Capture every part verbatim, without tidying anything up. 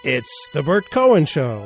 It's the Bert Cohen Show.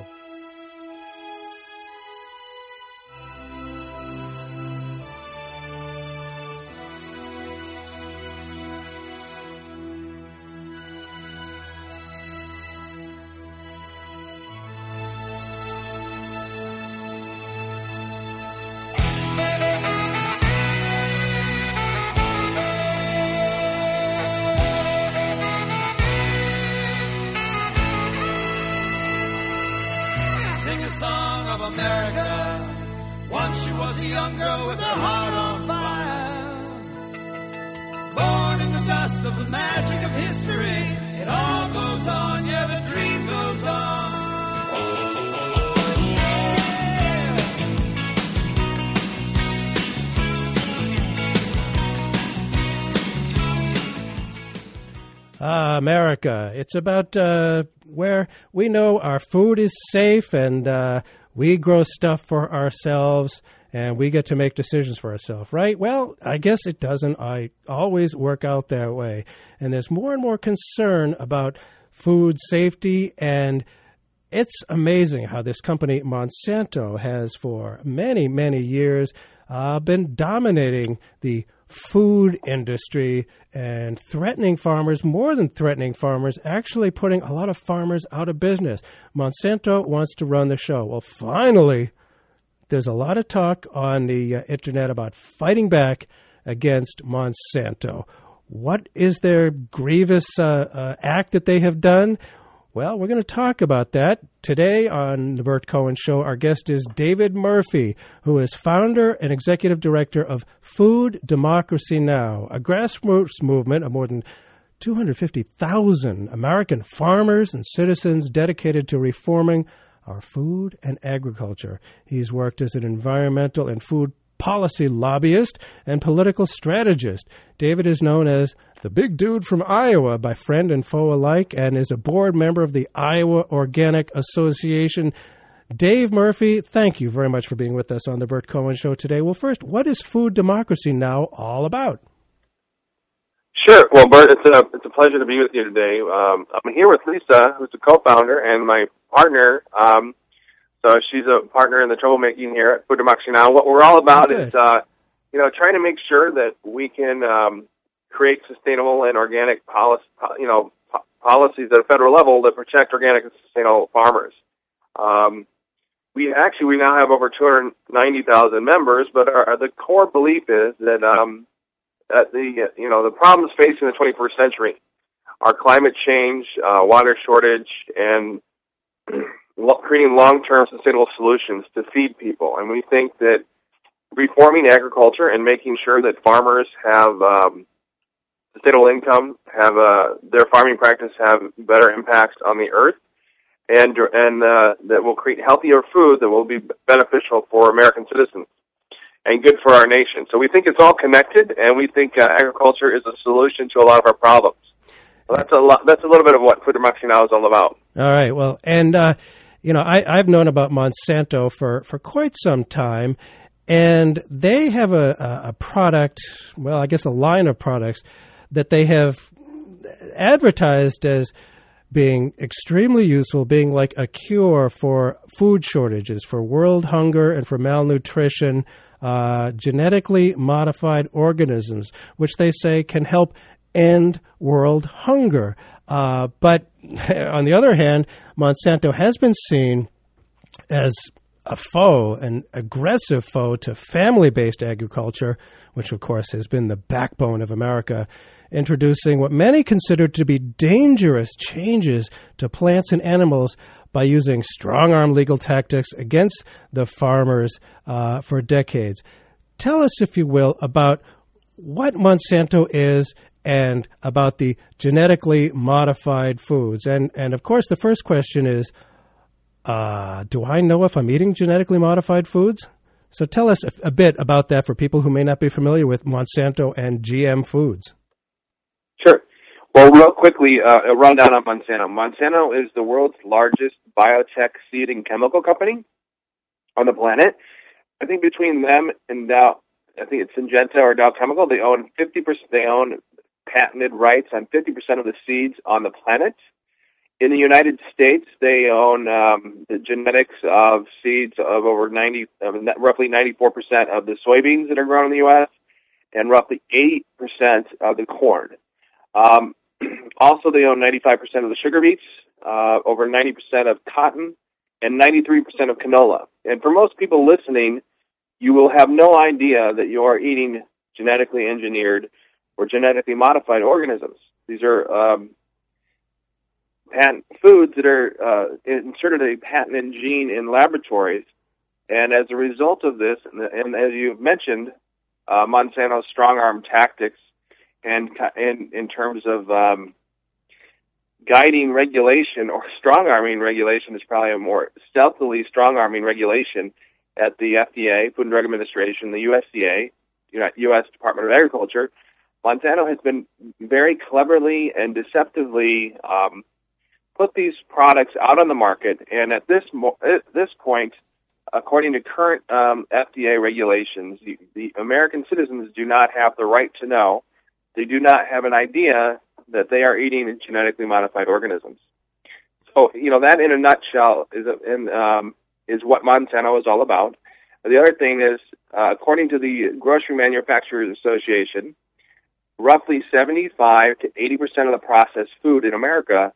Ah, America. It's about uh, where we know our food is safe and uh, we grow stuff for ourselves and we get to make decisions for ourselves, right? Well, I guess it doesn't I always work out that way. And there's more and more concern about food safety, and it's amazing how this company, Monsanto, has for many, many years uh, been dominating the food industry and threatening farmers, more than threatening farmers, actually putting a lot of farmers out of business. Monsanto wants to run the show. Well, finally, there's a lot of talk on the uh, internet about fighting back against Monsanto. What is their grievous uh, uh, act that they have done? Well, we're going to talk about that. Today on The Bert Cohen Show, our guest is David Murphy, who is founder and executive director of Food Democracy Now!, a grassroots movement of more than two hundred fifty thousand American farmers and citizens dedicated to reforming our food and agriculture. He's worked as an environmental and food policy lobbyist and political strategist. David is known as the big dude from Iowa by friend and foe alike, and is a board member of the Iowa Organic Association. Dave Murphy, thank you very much for being with us on the Bert Cohen Show today. Well, first, what is Food Democracy Now! All about? Sure. Well, Bert, it's a it's a pleasure to be with you today. Um, I'm here with Lisa, who's the co-founder, and my partner. Um, so she's a partner in the troublemaking here at Food Democracy Now! What we're all about okay. is, uh, you know, trying to make sure that we can um, create sustainable and organic policy, you know, po- policies at a federal level that protect organic and sustainable farmers. Um, we actually we now have over two hundred ninety thousand members, but our, the core belief is that um, that the you know the problems facing the twenty-first century are climate change, uh, water shortage, and creating long-term sustainable solutions to feed people. And we think that reforming agriculture and making sure that farmers have um, sustainable income, have uh, their farming practice have better impacts on the earth, and and uh, that will create healthier food that will be beneficial for American citizens and good for our nation. So we think it's all connected, and we think uh, agriculture is a solution to a lot of our problems. So that's a lot. That's a little bit of what Food Democracy Now! Is all about. All right. Well, and uh, you know, I, I've known about Monsanto for, for quite some time, and they have a, a product. Well, I guess a line of products that they have advertised as being extremely useful, being like a cure for food shortages, for world hunger, and for malnutrition. Uh, genetically modified organisms, which they say can help end world hunger. Uh, but on the other hand, Monsanto has been seen as a foe, an aggressive foe to family-based agriculture, which of course has been the backbone of America, introducing what many consider to be dangerous changes to plants and animals by using strong-arm legal tactics against the farmers uh, for decades. Tell us, if you will, about what Monsanto is and about the genetically modified foods. And, and of course, the first question is, uh, do I know if I'm eating genetically modified foods? So tell us a, a bit about that for people who may not be familiar with Monsanto and G M foods. Sure. Well, real quickly, uh, a rundown on Monsanto. Monsanto is the world's largest biotech seed and chemical company on the planet. I think between them and Dow, I think it's Syngenta or Dow Chemical, they own fifty percent. They own patented rights on fifty percent of the seeds on the planet, In the United States, they own um, the genetics of seeds of over ninety, uh, roughly ninety-four percent of the soybeans that are grown in the U S and roughly eighty percent of the corn. Um, also, they own ninety-five percent of the sugar beets, uh, over ninety percent of cotton, and ninety-three percent of canola. And for most people listening, you will have no idea that you are eating genetically engineered or genetically modified organisms. These are um, patent foods that are uh, inserted a patented gene in laboratories, and as a result of this, and, and as you've mentioned, uh, Monsanto's strong-arm tactics, and in, in terms of um, guiding regulation or strong-arming regulation is probably a more stealthily strong-arming regulation at the F D A, Food and Drug Administration, the U S D A, U S Department of Agriculture. Monsanto has been very cleverly and deceptively um, put these products out on the market, and at this mo- at this point, according to current um, F D A regulations, the, the American citizens do not have the right to know. They do not have an idea that they are eating genetically modified organisms. So, you know, that in a nutshell is a, in, um, is what Monsanto is all about. The other thing is, uh, according to the Grocery Manufacturers Association, roughly seventy-five to eighty percent of the processed food in America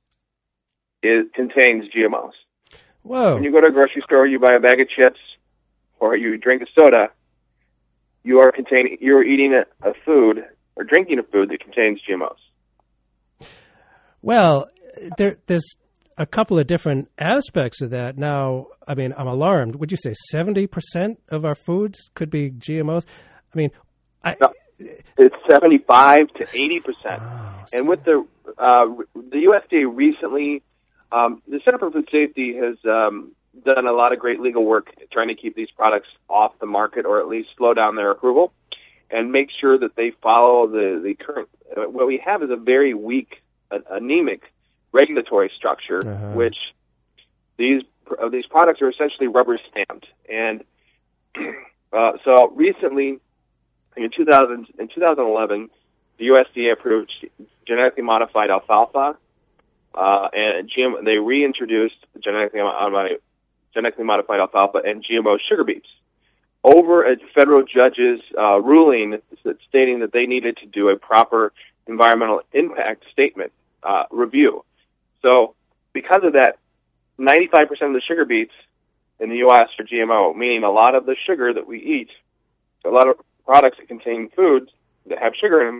is, contains G M Os. Whoa. When you go to a grocery store, you buy a bag of chips, or you drink a soda, you are containing, you're eating a, a food or drinking a food that contains G M Os. Well, there, there's a couple of different aspects of that. Now, I mean, I'm alarmed. Would you say seventy percent of our foods could be G M Os? I mean, I... No. It's seventy-five to eighty percent. Oh, and with the uh, the U S D A recently, um, the Center for Food Safety has um, done a lot of great legal work trying to keep these products off the market, or at least slow down their approval, and make sure that they follow the, the current. Uh, what we have is a very weak, uh, anemic regulatory structure, uh-huh. which these uh, these products are essentially rubber stamped. And uh, so recently, In, two thousand, in twenty eleven, the U S D A approved genetically modified alfalfa, uh, and G M, they reintroduced genetically modified, genetically modified alfalfa and G M O sugar beets over a federal judge's uh, ruling stating that they needed to do a proper environmental impact statement uh, review. So because of that, ninety-five percent of the sugar beets in the U S are G M O, meaning a lot of the sugar that we eat, a lot of products that contain foods that have sugar in them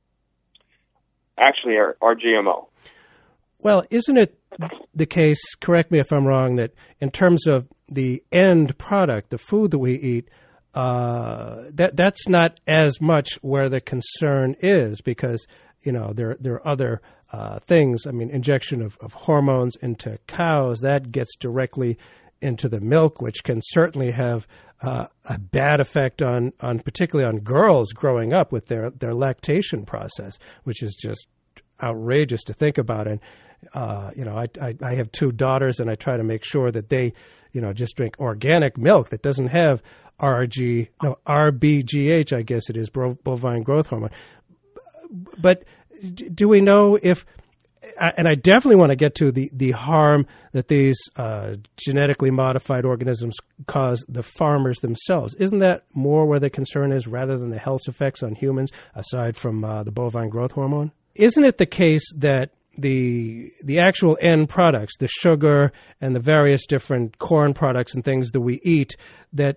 actually are, are G M O. Well, isn't it the case, correct me if I'm wrong, that in terms of the end product, the food that we eat, uh, that that's not as much where the concern is, because, you know, there there are other uh, things. I mean, injection of, of hormones into cows, that gets directly into the milk, which can certainly have uh, a bad effect on, on particularly on girls growing up with their, their lactation process, which is just outrageous to think about. And, uh, you know, I, I, I have two daughters, and I try to make sure that they, you know, just drink organic milk that doesn't have R G, no, R B G H, I guess it is, bovine growth hormone. But do we know if, and I definitely want to get to the, the harm that these uh, genetically modified organisms cause the farmers themselves. Isn't that more where the concern is, rather than the health effects on humans, aside from uh, the bovine growth hormone? Isn't it the case that the the actual end products, the sugar and the various different corn products and things that we eat, that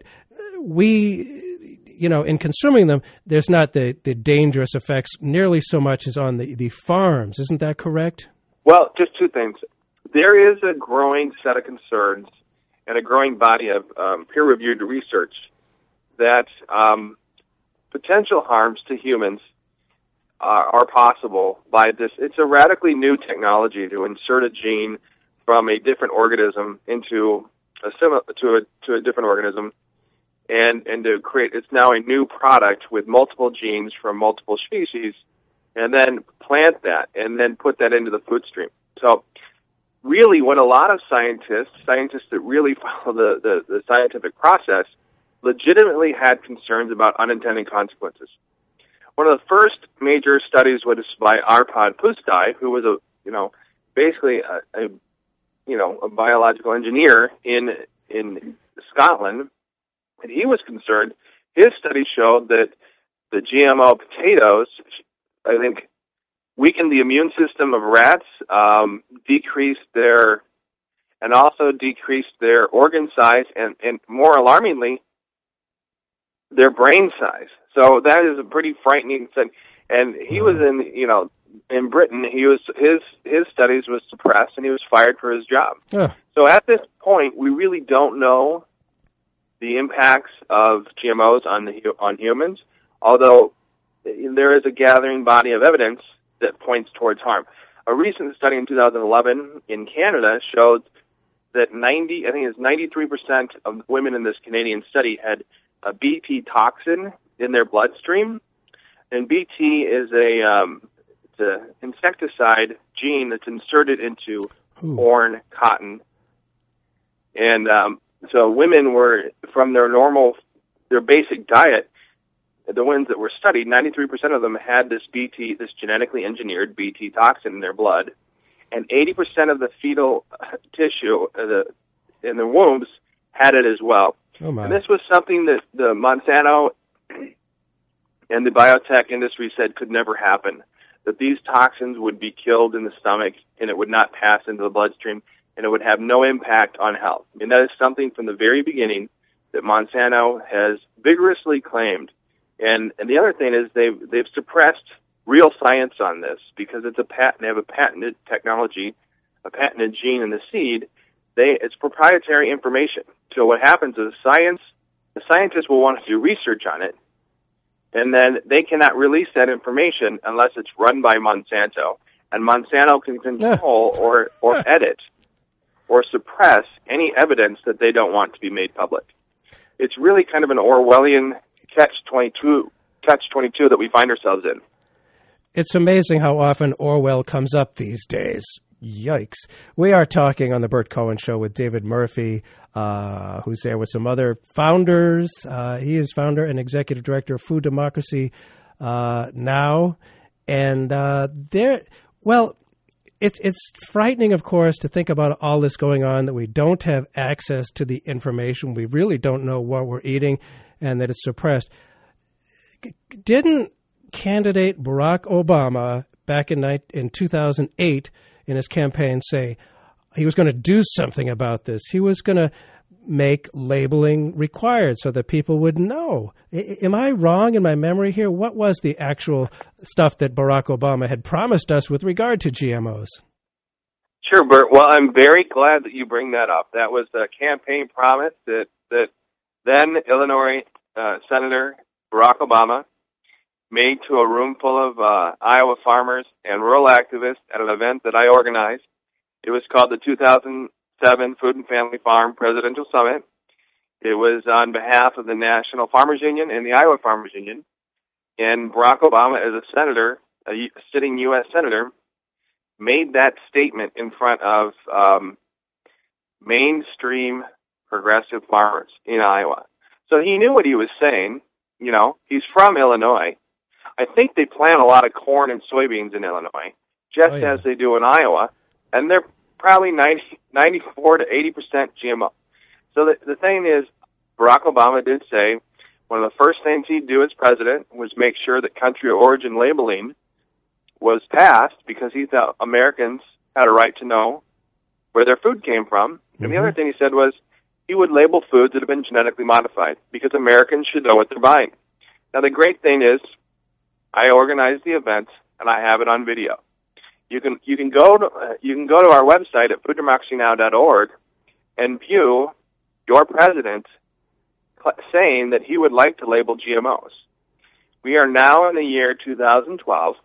we, you know, in consuming them, there's not the, the dangerous effects nearly so much as on the, the farms. Isn't that correct? Well, just two things. There is a growing set of concerns and a growing body of um, peer-reviewed research that um, potential harms to humans uh, are possible by this. It's a radically new technology to insert a gene from a different organism into a similar to a to a different organism, and and to create. It's now a new product with multiple genes from multiple species, and then plant that, and then put that into the food stream. So really, what a lot of scientists, scientists that really follow the, the, the scientific process, legitimately had concerns about unintended consequences. One of the first major studies was by Arpad Pusztai, who was a, you know, basically a, a you know a biological engineer in in Scotland, and he was concerned. His study showed that the G M O potatoes, I think, weakened the immune system of rats, um, decreased their, and also decreased their organ size, and, and more alarmingly, their brain size. So that is a pretty frightening thing. And he was in, you know, in Britain. He was his his studies was suppressed, and he was fired for his job. Yeah. So at this point, we really don't know the impacts of G M Os on the on humans, although there is a gathering body of evidence that points towards harm. A recent study in two thousand eleven in Canada showed that ninety, I think it's ninety-three percent of women in this Canadian study had a B T toxin in their bloodstream, and B T is a um, it's an insecticide gene that's inserted into Ooh. corn, cotton, and um, so women were from their normal, their basic diet. The ones that were studied, ninety-three percent of them had this B T, this genetically engineered B T toxin in their blood, and eighty percent of the fetal tissue uh, the, in their wombs had it as well. Oh my. And this was something that the Monsanto and the biotech industry said could never happen, that these toxins would be killed in the stomach and it would not pass into the bloodstream and it would have no impact on health. I mean, that is something from the very beginning that Monsanto has vigorously claimed. And and the other thing is they've they've suppressed real science on this because it's a patent. They have a patented technology, a patented gene in the seed. They it's proprietary information. So what happens is science, the scientists will want to do research on it, and then they cannot release that information unless it's run by Monsanto, and Monsanto can control or or edit or suppress any evidence that they don't want to be made public. It's really kind of an Orwellian catch twenty-two, catch twenty-two that we find ourselves in. It's amazing how often Orwell comes up these days. Yikes. We are talking on the Bert Cohen Show with David Murphy, uh, who's there with some other founders. Uh, he is founder and executive director of Food Democracy uh, Now. And uh, there, well, it's it's frightening, of course, to think about all this going on, that we don't have access to the information. We really don't know what we're eating, and that it's suppressed. Didn't candidate Barack Obama back in in two thousand eight in his campaign say he was going to do something about this? He was going to make labeling required so that people would know. I, am I wrong in my memory here? What was the actual stuff that Barack Obama had promised us with regard to G M Os? Sure, Bert. Well, I'm very glad that you bring that up. That was the campaign promise that, that then Illinois uh, Senator Barack Obama made to a room full of uh, Iowa farmers and rural activists at an event that I organized. It was called the two thousand seven Food and Family Farm Presidential Summit. It was on behalf of the National Farmers Union and the Iowa Farmers Union. And Barack Obama, as a senator, a sitting U S senator, made that statement in front of um, mainstream progressive farmers in Iowa. So he knew what he was saying. You know, he's from Illinois. I think they plant a lot of corn and soybeans in Illinois, just oh, yeah. as they do in Iowa, and they're probably ninety, ninety-four to eighty percent G M O. So the, the thing is, Barack Obama did say one of the first things he'd do as president was make sure that country of origin labeling was passed, because he thought Americans had a right to know where their food came from. Mm-hmm. And the other thing he said was he would label foods that have been genetically modified, because Americans should know what they're buying. Now, the great thing is, I organized the event, and I have it on video. You can you can go to uh, you can go to our website at food democracy now dot org and view your president cl- saying that he would like to label G M Os. We are now in the year two thousand twelve,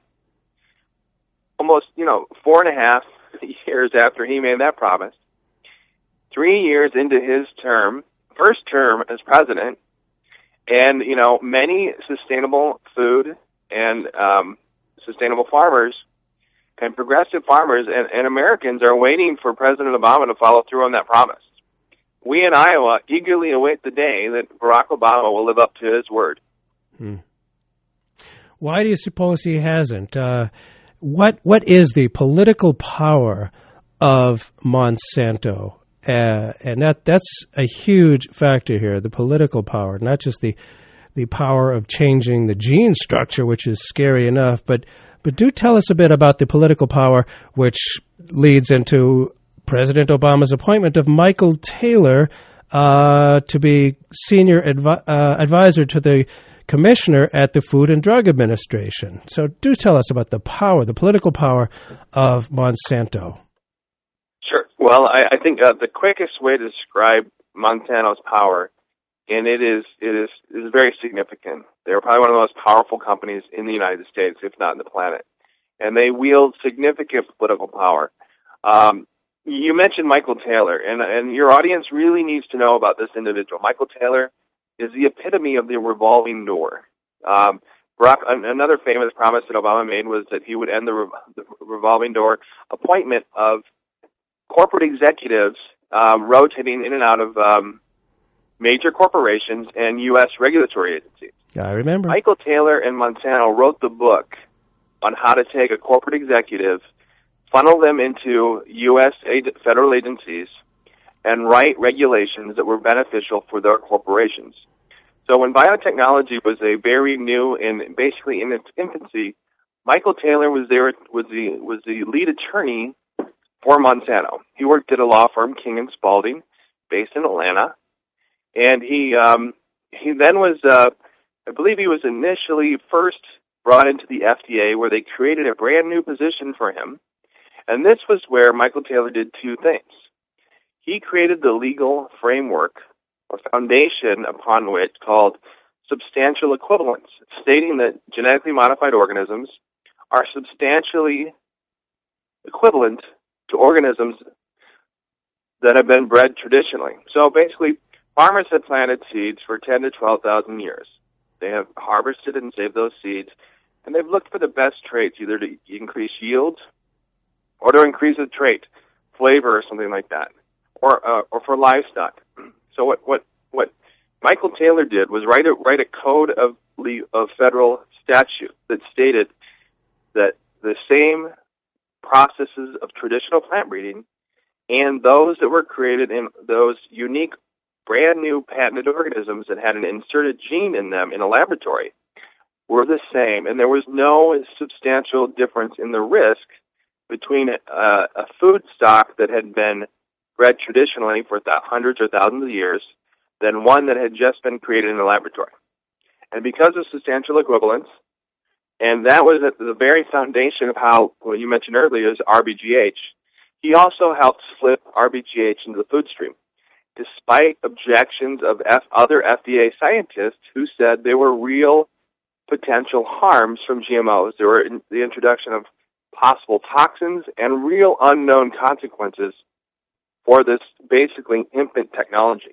almost you know four and a half years after he made that promise. Three years into his term, first term as president, and you know many sustainable food and um, sustainable farmers and progressive farmers and, and Americans are waiting for President Obama to follow through on that promise. We in Iowa eagerly await the day that Barack Obama will live up to his word. Hmm. Why do you suppose he hasn't? Uh, what what is the political power of Monsanto? Uh, and that that's a huge factor here, the political power, not just the the power of changing the gene structure, which is scary enough, but but do tell us a bit about the political power, which leads into President Obama's appointment of Michael Taylor uh, to be senior advi- uh, advisor to the commissioner at the Food and Drug Administration. So do tell us about the power, the political power of Monsanto. Sure. Well, I, I think uh, the quickest way to describe Monsanto's power, and it is it is is very significant. They're probably one of the most powerful companies in the United States, if not in the planet, and they wield significant political power. Um, you mentioned Michael Taylor, and and your audience really needs to know about this individual. Michael Taylor is the epitome of the revolving door. Um, Barack, another famous promise that Obama made was that he would end the, re- the revolving door appointment of corporate executives um, rotating in and out of um, major corporations and U S regulatory agencies. I remember. Michael Taylor and Monsanto wrote the book on how to take a corporate executive, funnel them into U S federal agencies, and write regulations that were beneficial for their corporations. So when biotechnology was a very new and basically in its infancy, Michael Taylor was there was the was the lead attorney for Monsanto. He worked at a law firm, King and Spalding, based in Atlanta, and he um, he then was, uh, I believe, he was initially first brought into the F D A, where they created a brand new position for him, and this was where Michael Taylor did two things. He created the legal framework or foundation upon which called substantial equivalence, stating that genetically modified organisms are substantially equivalent to organisms that have been bred traditionally. So basically, farmers have planted seeds for ten to twelve thousand years. They have harvested and saved those seeds, and they've looked for the best traits, either to increase yield or to increase a trait, flavor or something like that, or uh, or for livestock. So what what what Michael Taylor did was write a write a code of of federal statute that stated that the same processes of traditional plant breeding and those that were created in those unique, brand new patented organisms that had an inserted gene in them in a laboratory were the same, and there was no substantial difference in the risk between a, a food stock that had been bred traditionally for th- hundreds or thousands of years than one that had just been created in a laboratory. And because of substantial equivalence, and that was at the very foundation of how, what you mentioned earlier, is R B G H. He also helped slip R B G H into the food stream, despite objections of F- other F D A scientists who said there were real potential harms from G M Os. There were in the introduction of possible toxins and real unknown consequences for this basically infant technology.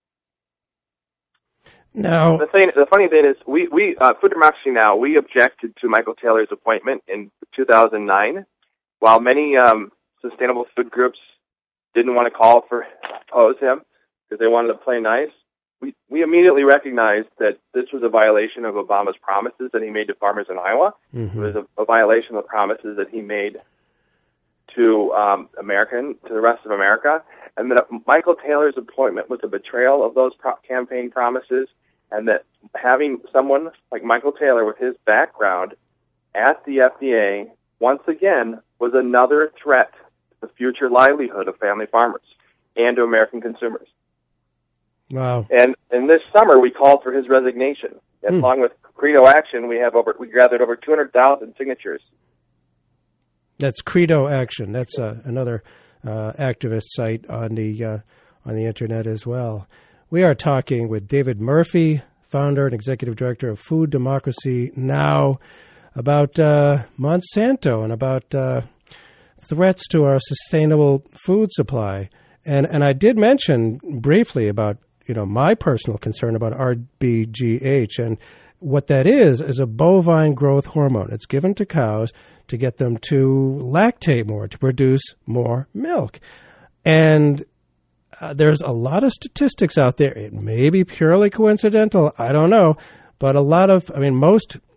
Now, the thing, the funny thing is, we, we uh, Food Democracy Now, we objected to Michael Taylor's appointment in two thousand nine, while many um, sustainable food groups didn't want to call for oppose him because they wanted to play nice. We we immediately recognized that this was a violation of Obama's promises that he made to farmers in Iowa. Mm-hmm. It was a, a violation of the promises that he made to um, American, to the rest of America, and that Michael Taylor's appointment was a betrayal of those pro- campaign promises. And that having someone like Michael Taylor with his background at the F D A, once again, was another threat to the future livelihood of family farmers and to American consumers. Wow. And and this summer, we called for his resignation. And hmm. along with Credo Action, we have over we gathered over two hundred thousand signatures. That's Credo Action. That's uh, another uh, activist site on the uh, on the internet as well. We are talking with David Murphy, founder and executive director of Food Democracy Now, about uh, Monsanto and about uh, threats to our sustainable food supply. And and I did mention briefly about, you know, my personal concern about R B G H, and what that is is a bovine growth hormone. It's given to cows to get them to lactate more, to produce more milk. And Uh, there's a lot of statistics out there. It may be purely coincidental. I don't know. But a lot of, I mean, most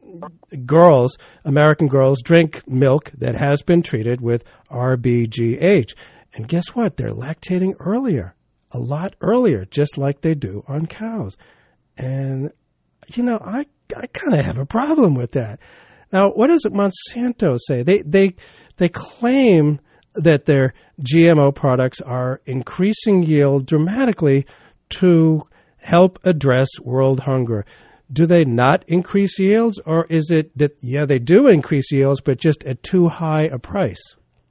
girls, American girls, drink milk that has been treated with R B G H. And guess what? They're lactating earlier, a lot earlier, just like they do on cows. And, you know, I, I kind of have a problem with that. Now, what does Monsanto say? They, they, they claim that their G M O products are increasing yield dramatically to help address world hunger. Do they not increase yields, or is it that, yeah, they do increase yields, but just at too high a price?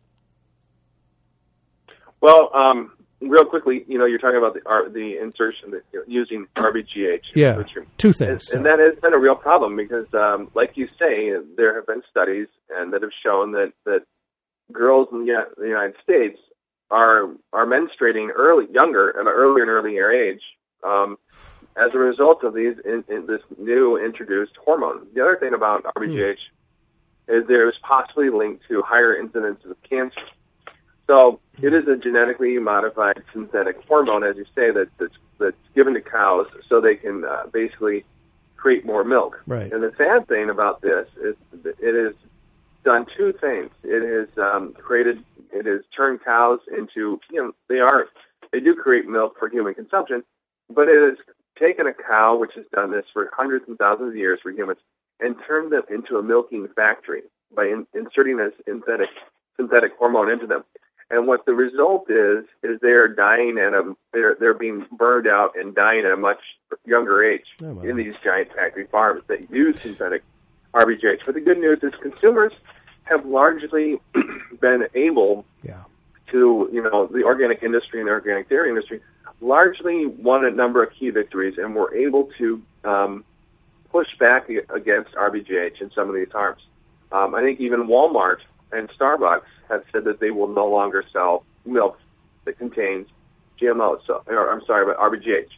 Well, um, real quickly, you know, you're talking about the uh, the insertion, the, you know, using R B G H. Yeah, two things. And, so. and that has been a real problem because, um, like you say, there have been studies and that have shown that, that girls in the, the United States are are menstruating early, younger, at an earlier and earlier age, um, as a result of these in, in this new introduced hormone. The other thing about R B G H mm. is there is possibly linked to higher incidences of cancer. So it is a genetically modified synthetic hormone, as you say, that, that's, that's given to cows so they can uh, basically create more milk. Right. And the sad thing about this is that it has done two things. It has um, created, it has turned cows into, you know, they are, they do create milk for human consumption, but it has taken a cow, which has done this for hundreds and thousands of years for humans, and turned them into a milking factory by in, inserting this synthetic synthetic hormone into them. And what the result is, is they're dying at a, they're, they're being burned out and dying at a much younger age oh, wow. in these giant factory farms that use synthetic R B G H. But the good news is consumers have largely been able yeah. to, you know, the organic industry and the organic dairy industry largely won a number of key victories and were able to um, push back against R B G H in some of these farms. Um, I think even Walmart and Starbucks have said that they will no longer sell milk that contains G M Os. So, or, I'm sorry, but R B G H.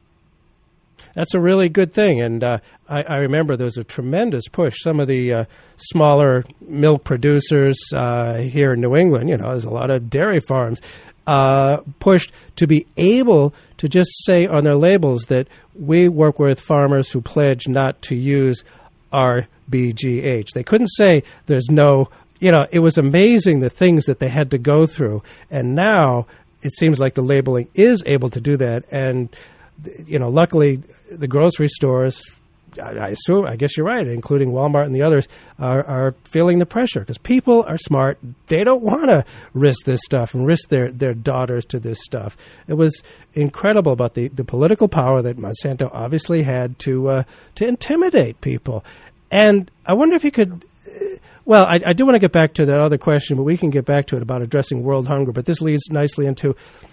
That's a really good thing, and uh, I, I remember there was a tremendous push. Some of the uh, smaller milk producers uh, here in New England, you know, there's a lot of dairy farms, uh, pushed to be able to just say on their labels that we work with farmers who pledge not to use R B G H. They couldn't say there's no, you know, it was amazing the things that they had to go through, and now it seems like the labeling is able to do that, and you know, luckily the grocery stores, I, I assume, I guess you're right, including Walmart and the others, are, are feeling the pressure because people are smart. They don't want to risk this stuff and risk their, their daughters to this stuff. It was incredible about the, the political power that Monsanto obviously had to uh, to intimidate people. And I wonder if you could, well, I, I do want to get back to that other question, but we can get back to it about addressing world hunger. But this leads nicely into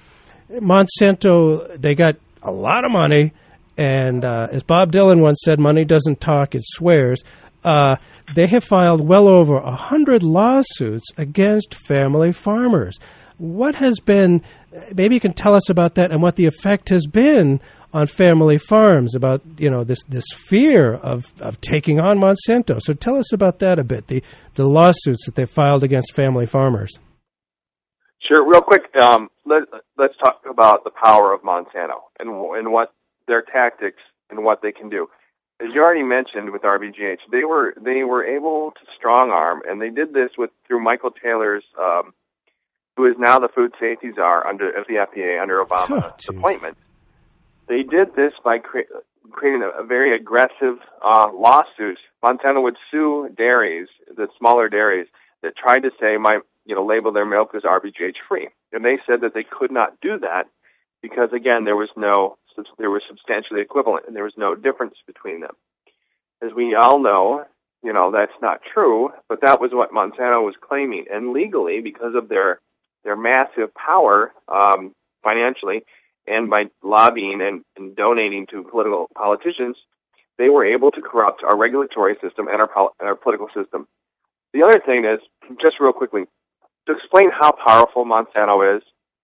Monsanto. They got a lot of money, and uh, as Bob Dylan once said, money doesn't talk, it swears. Uh, they have filed well over a hundred lawsuits against family farmers. What has been, maybe you can tell us about that and what the effect has been on family farms, about, you know, this, this fear of, of taking on Monsanto. So tell us about that a bit, the, the lawsuits that they filed against family farmers. Sure. Real quick, um, let, let's talk about the power of Monsanto and, and what their tactics and what they can do. As you already mentioned with R B G H, they were they were able to strong arm, and they did this with through Michael Taylor's, um, who is now the food safety czar under of the F D A under Obama's oh, appointment. They did this by cre- creating a, a very aggressive uh, lawsuit. Monsanto would sue dairies, the smaller dairies, that tried to say my. you know, label their milk as R B G H free. And they said that they could not do that because, again, there was no, there was substantially equivalent and there was no difference between them. As we all know, you know, that's not true, but that was what Monsanto was claiming. And legally, because of their, their massive power um, financially and by lobbying and, and donating to political politicians, they were able to corrupt our regulatory system and our, pol- our political system. The other thing is, just real quickly, to explain how powerful Monsanto is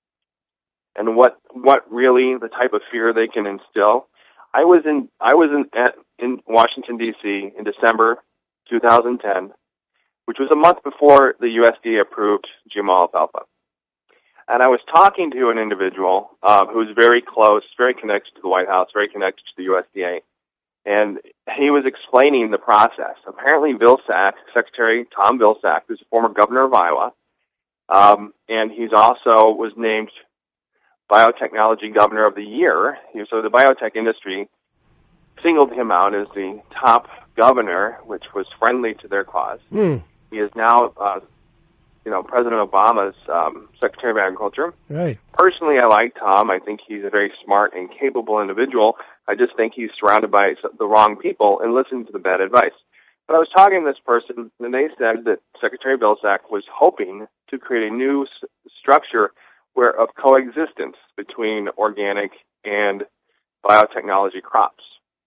and what what really the type of fear they can instill. I was in I was in at, in Washington D C in December two thousand ten, which was a month before the U S D A approved G M O alfalfa, and I was talking to an individual uh, who was very close, very connected to the White House, very connected to the U S D A, And he was explaining the process. Apparently, Vilsack, Secretary Tom Vilsack, who's a former governor of Iowa, um, and he's also was named Biotechnology Governor of the Year. So the biotech industry singled him out as the top governor, which was friendly to their cause. Mm. He is now, uh, you know, President Obama's um, Secretary of Agriculture. Right. Personally, I like Tom. I think he's a very smart and capable individual. I just think he's surrounded by the wrong people and listening to the bad advice. But I was talking to this person, and they said that Secretary Vilsack was hoping to create a new s- structure where of coexistence between organic and biotechnology crops,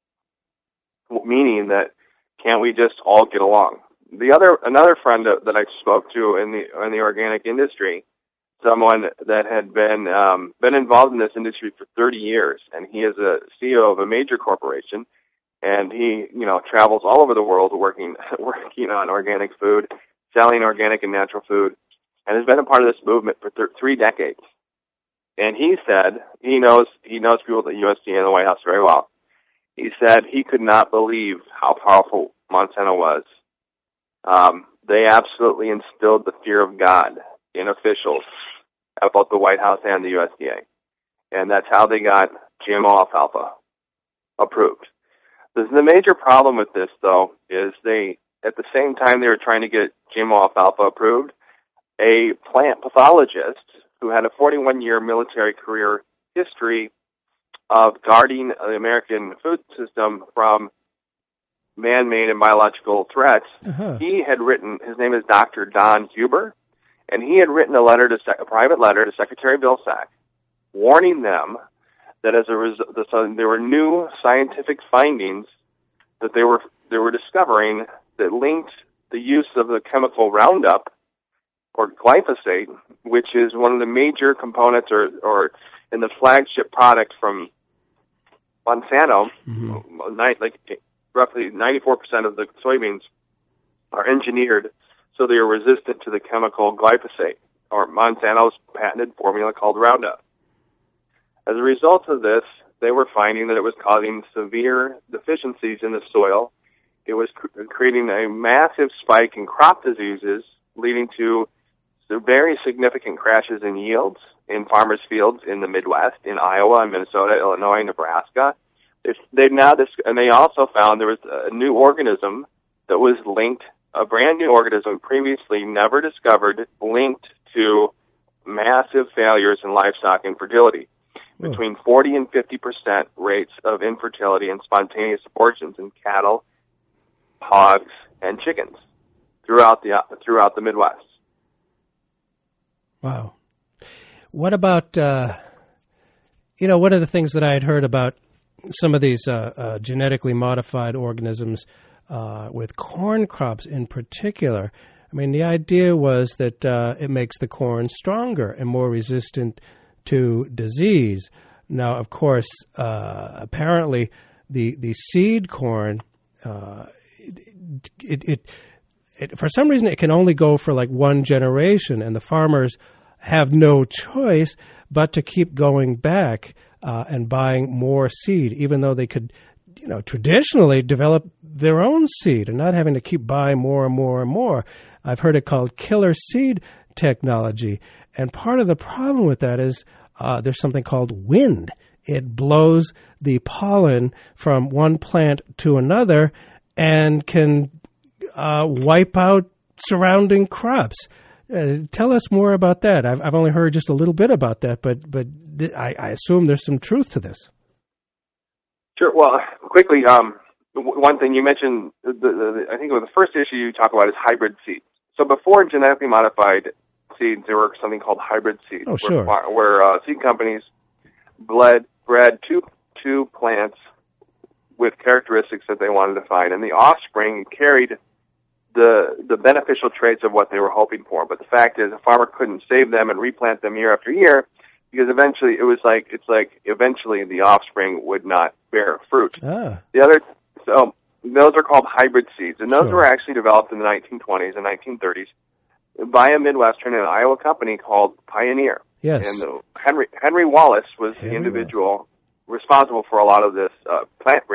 meaning that can't we just all get along? The other another friend that I spoke to in the in the organic industry, someone that had been um, been involved in this industry for thirty years, and he is a C E O of a major corporation, and he you know travels all over the world working working on organic food, selling organic and natural food, and has been a part of this movement for th- three decades. And he said he knows he knows people at the U S D A and the White House very well. He said he could not believe how powerful Monsanto was. Um, they absolutely instilled the fear of God in officials at both the White House and the U S D A. And that's how they got G M O alfalfa approved. The, the major problem with this, though, is they, at the same time they were trying to get G M O alfalfa approved, a plant pathologist who had a forty-one year military career history of guarding the American food system from man-made and biological threats, uh-huh. he had written, his name is Doctor Don Huber, and he had written a letter to a private letter to Secretary Vilsack, warning them that as a result, so there were new scientific findings that they were they were discovering that linked the use of the chemical Roundup or glyphosate, which is one of the major components or or in the flagship product from Monsanto, mm-hmm. like roughly ninety-four percent of the soybeans are engineered so they are resistant to the chemical glyphosate, or Monsanto's patented formula called Roundup. As a result of this, they were finding that it was causing severe deficiencies in the soil. It was cr- creating a massive spike in crop diseases, leading to very significant crashes in yields in farmers' fields in the Midwest, in Iowa, Minnesota, Illinois, Nebraska. They've now, dis- and they also found there was a new organism that was linked, a brand new organism previously never discovered, linked to massive failures in livestock infertility. Oh. Between forty and fifty percent rates of infertility and spontaneous abortions in cattle, hogs, and chickens throughout the throughout the Midwest. Wow. What about, uh, you know, one of the things that I had heard about some of these uh, uh, genetically modified organisms uh, with corn crops in particular, I mean, the idea was that uh, it makes the corn stronger and more resistant to disease. Now, of course, uh, apparently the the seed corn, uh, it, it, it for some reason it can only go for like one generation, and the farmers have no choice but to keep going back uh, and buying more seed, even though they could, you know, traditionally develop their own seed and not having to keep buying more and more and more. I've heard it called killer seed technology. And part of the problem with that is uh, there's something called wind. It blows the pollen from one plant to another and can uh, wipe out surrounding crops. Uh, tell us more about that. I've, I've only heard just a little bit about that, but but th- I, I assume there's some truth to this. Sure. Well, quickly, um, w- one thing you mentioned, the, the, the, I think it was the first issue you talk about is hybrid seeds. So before genetically modified seeds, there were something called hybrid seeds, oh, sure. where, where uh, seed companies bled, bred two two plants with characteristics that they wanted to find, and the offspring carried the the beneficial traits of what they were hoping for. But the fact is, a farmer couldn't save them and replant them year after year because eventually it was like it's like eventually the offspring would not bear fruit. Ah. The other so those are called hybrid seeds, and those sure. were actually developed in the nineteen twenties and nineteen thirties by a Midwestern and Iowa company called Pioneer. Yes. And uh, Henry Henry Wallace was Henry the individual Wallace. responsible for a lot of this uh, plant breeding.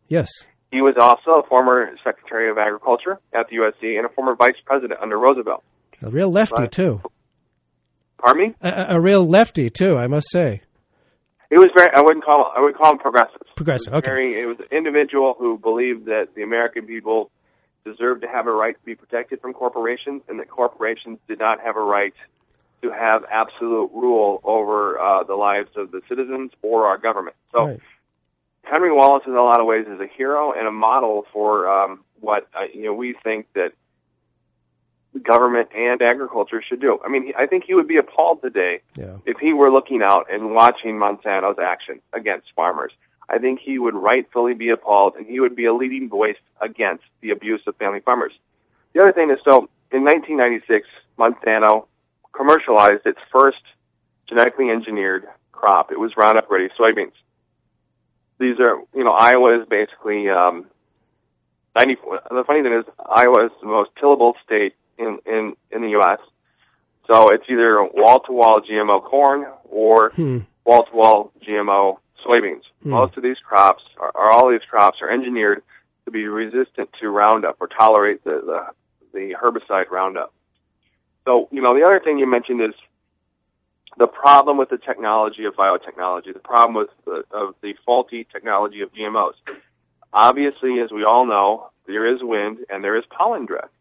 Yes. He was also a former Secretary of Agriculture at the U S D and a former Vice President under Roosevelt. A real lefty, But, too. pardon me? A, a real lefty, too, I must say. It was very. I wouldn't call. I would call him progressive. Progressive. It was Okay. Very, it was an individual who believed that the American people deserved to have a right to be protected from corporations, and that corporations did not have a right to have absolute rule over uh, the lives of the citizens or our government. So, Right. Henry Wallace, in a lot of ways, is a hero and a model for um, what uh, you know we think that government and agriculture should do. I mean, he, I think he would be appalled today Yeah. if he were looking out and watching Monsanto's action against farmers. I think he would rightfully be appalled, and he would be a leading voice against the abuse of family farmers. The other thing is, so in nineteen ninety-six, Monsanto commercialized its first genetically engineered crop. It was Roundup Ready soybeans. These are, you know, Iowa is basically um, ninety-four. The funny thing is, Iowa is the most tillable state in, in, in the U S So it's either wall-to-wall G M O corn or Hmm. wall-to-wall G M O soybeans. Hmm. Most of these crops, are, are all these crops, are engineered to be resistant to Roundup or tolerate the, the, the herbicide Roundup. So, you know, the other thing you mentioned is the problem with the technology of biotechnology, the problem with the, of the faulty technology of G M Os. Obviously, as we all know, there is wind and there is pollen drift.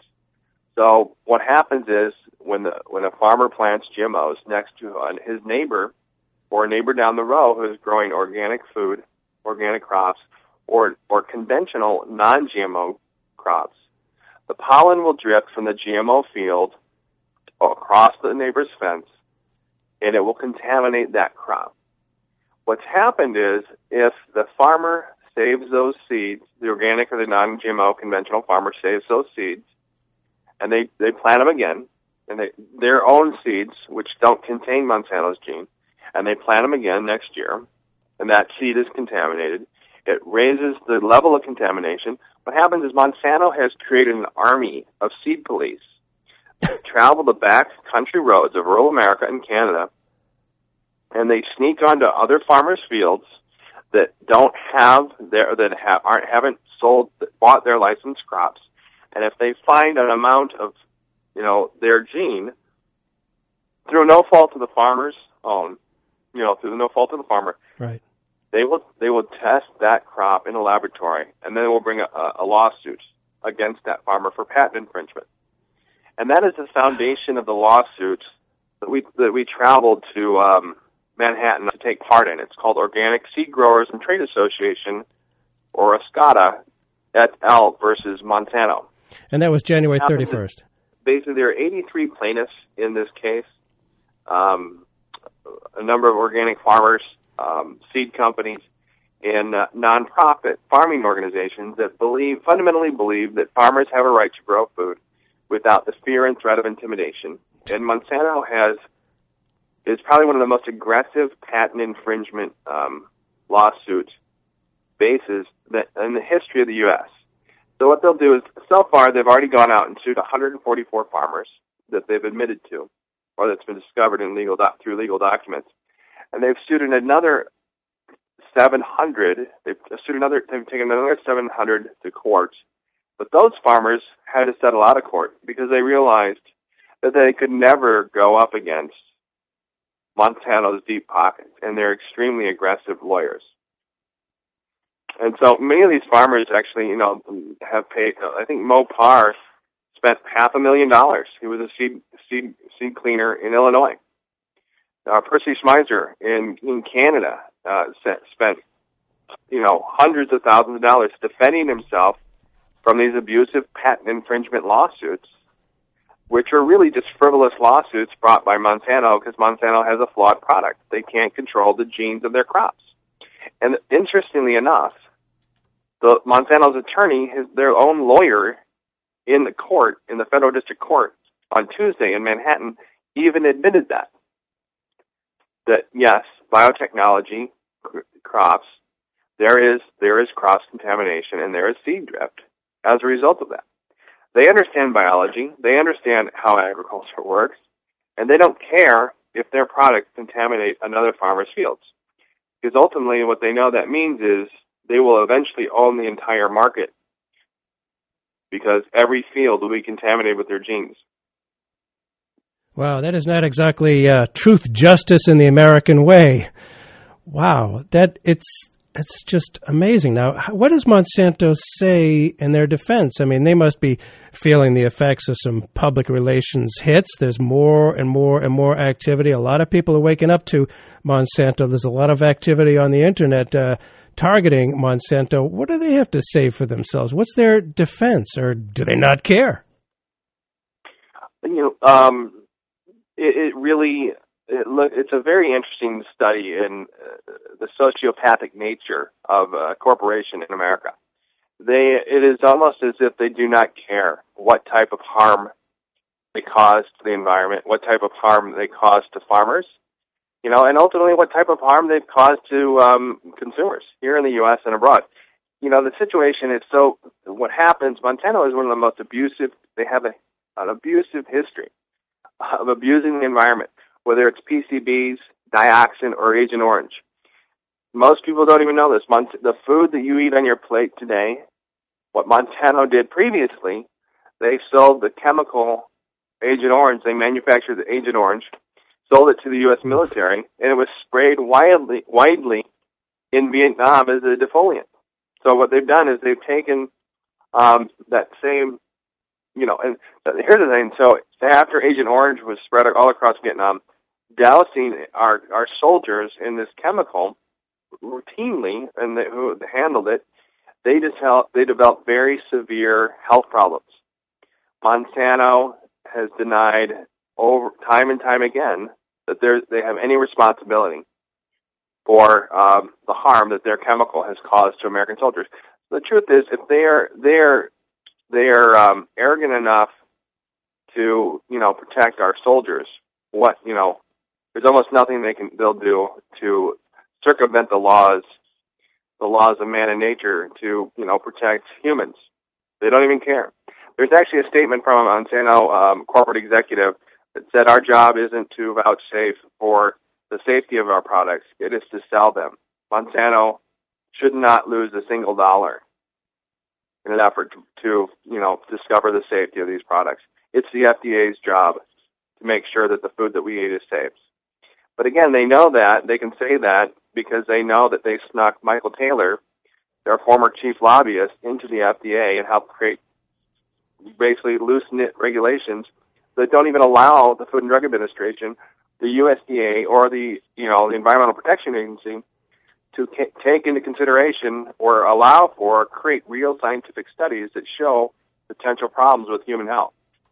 So what happens is when the when a farmer plants G M Os next to uh, his neighbor or a neighbor down the road who is growing organic food, organic crops, or or conventional non-G M O crops, the pollen will drift from the G M O field across the neighbor's fence, and it will contaminate that crop. What's happened is if the farmer saves those seeds, the organic or the non-G M O conventional farmer saves those seeds, and they, they plant them again, and they, their own seeds, which don't contain Monsanto's gene, and they plant them again next year, and that seed is contaminated. It raises the level of contamination. What happens is Monsanto has created an army of seed police that travel the back country roads of rural America and Canada, and they sneak onto other farmers' fields that don't have their that ha- aren't haven't sold bought their licensed crops. And if they find an amount of, you know, their gene, through no fault of the farmer's own, you know, through no fault of the farmer, Right. they will they will test that crop in a laboratory, and then we'll bring a, a lawsuit against that farmer for patent infringement. And that is the foundation of the lawsuit that we that we traveled to um, Manhattan to take part in. It's called Organic Seed Growers and Trade Association, or OSCATA, et al. Versus Monsanto. And that was January thirty-first. Basically, there are eighty-three plaintiffs in this case, um, a number of organic farmers, um, seed companies, and uh, nonprofit farming organizations that believe, fundamentally believe that farmers have a right to grow food without the fear and threat of intimidation. And Monsanto has is probably one of the most aggressive patent infringement um, lawsuit bases that in the history of the U S So what they'll do is, so far, they've already gone out and sued one hundred forty-four farmers that they've admitted to, or that's been discovered in legal doc- through legal documents, and they've sued another seven hundred. They've sued another. They've taken another seven hundred to court, but those farmers had to settle out of court because they realized that they could never go up against Monsanto's deep pockets and their extremely aggressive lawyers. And so many of these farmers actually, you know, have paid. I think Mo Parr spent half a million dollars. He was a seed seed seed cleaner in Illinois. Uh, Percy Schmeiser in in Canada uh, spent, you know, hundreds of thousands of dollars defending himself from these abusive patent infringement lawsuits, which are really just frivolous lawsuits brought by Monsanto because Monsanto has a flawed product. They can't control the genes of their crops. And interestingly enough, the Monsanto's attorney, his, their own lawyer in the court, in the federal district court on Tuesday in Manhattan, even admitted that. That, yes, biotechnology cr- crops, there is there is cross-contamination and there is seed drift as a result of that. They understand biology, they understand how agriculture works, and they don't care if their products contaminate another farmer's fields. Because ultimately what they know that means is they will eventually own the entire market because every field will be contaminated with their genes. Wow, that is not exactly uh, truth, justice in the American way. Wow, that it's it's just amazing. Now, what does Monsanto say in their defense? I mean, they must be feeling the effects of some public relations hits. There's more and more and more activity. A lot of people are waking up to Monsanto. There's a lot of activity on the internet uh, targeting Monsanto. What do they have to say for themselves? What's their defense, or do they not care? You know, um, it, it really, it look, it's a very interesting study in uh, the sociopathic nature of a corporation in America. They, it is almost as if they do not care what type of harm they cause to the environment, what type of harm they cause to farmers, you know, and ultimately what type of harm they've caused to um, consumers here in the U S and abroad. You know, the situation is so, what happens, Monsanto is one of the most abusive, they have a, an abusive history of abusing the environment, whether it's P C Bs, dioxin, or Agent Orange. Most people don't even know this. Mont- the food that you eat on your plate today, what Monsanto did previously, they sold the chemical Agent Orange, they manufactured the Agent Orange, sold it to the U S military, and it was sprayed widely, widely in Vietnam as a defoliant. So what they've done is they've taken um, that same, you know, and here's the thing. So after Agent Orange was spread all across Vietnam, dousing our, our soldiers in this chemical routinely, and they, who handled it, they just help, they developed very severe health problems. Monsanto has denied over time and time again that they have any responsibility for um, the harm that their chemical has caused to American soldiers. The truth is, if they are they're they're um, arrogant enough to you know protect our soldiers, what you know, there's almost nothing they can they'll do to circumvent the laws, the laws of man and nature to you know protect humans. They don't even care. There's actually a statement from a Monsanto um, corporate executive that said our job isn't to vouchsafe for the safety of our products, it is to sell them. Monsanto should not lose a single dollar in an effort to, to, you know, discover the safety of these products. It's the F D A's job to make sure that the food that we eat is safe. But again, they know that. They can say that because they know that they snuck Michael Taylor, their former chief lobbyist, into the F D A and helped create basically loose-knit regulations that don't even allow the Food and Drug Administration, the U S D A, or the you know the Environmental Protection Agency to ca- take into consideration or allow for or create real scientific studies that show potential problems with human health.